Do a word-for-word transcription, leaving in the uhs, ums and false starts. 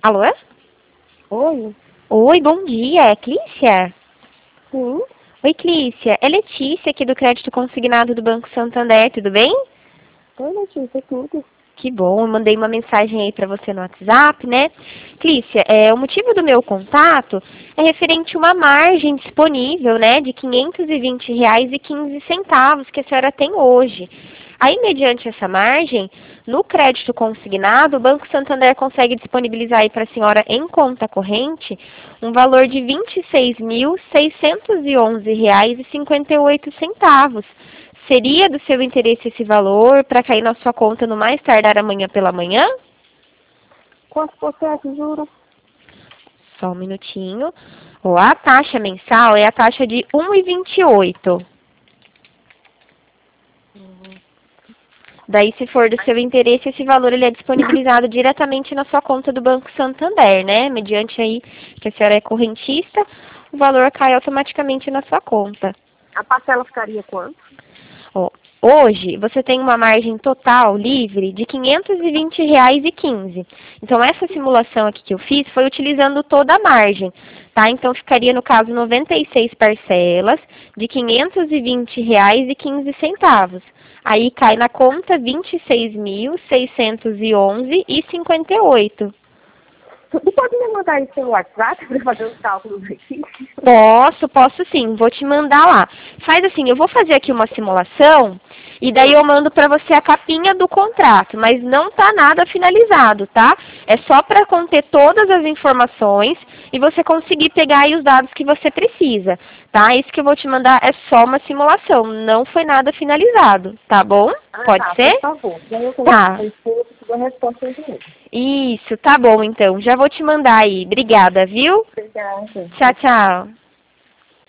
Alô? Oi? Oi, bom dia. É Clícia? Sim. Oi, Clícia. É Letícia aqui do Crédito Consignado do Banco Santander, tudo bem? Oi, Letícia, tudo. Que bom, eu mandei uma mensagem aí para você no WhatsApp, né? Clícia, é, o motivo do meu contato é referente a uma margem disponível, né, de quinhentos e vinte reais e quinze centavos que a senhora tem hoje. Aí, mediante essa margem, no crédito consignado, o Banco Santander consegue disponibilizar aí para a senhora em conta corrente um valor de vinte e seis mil, seiscentos e onze reais e cinquenta e oito centavos. Seria do seu interesse esse valor para cair na sua conta no mais tardar amanhã pela manhã? Quanto por cento, juro? Só um minutinho. Ó, a taxa mensal é a taxa de um vírgula vinte e oito. Daí, se for do seu interesse, esse valor ele é disponibilizado diretamente na sua conta do Banco Santander, né? Mediante aí que a senhora é correntista, o valor cai automaticamente na sua conta. A parcela ficaria quanto? Ó, hoje, você tem uma margem total livre de quinhentos e vinte reais e quinze. Então, essa simulação aqui que eu fiz foi utilizando toda a margem, tá? Então, ficaria, no caso, noventa e seis parcelas de quinhentos e vinte reais e quinze centavos. Aí, cai na conta vinte e seis mil, seiscentos e onze reais e cinquenta e oito. Você pode me mandar isso pelo WhatsApp para fazer os cálculos aqui? Posso, posso sim, vou te mandar lá. Faz assim, eu vou fazer aqui uma simulação e daí eu mando para você a capinha do contrato, mas não tá nada finalizado, tá? É só para conter todas as informações e você conseguir pegar aí os dados que você precisa, tá? Isso que eu vou te mandar é só uma simulação, não foi nada finalizado, tá bom? Ah, Pode tá, ser? por favor. E aí eu Tá. converso com você e a resposta hoje mesmo. Isso, tá bom então. Já vou te mandar aí. Obrigada, viu? Obrigada. Tchau, tchau.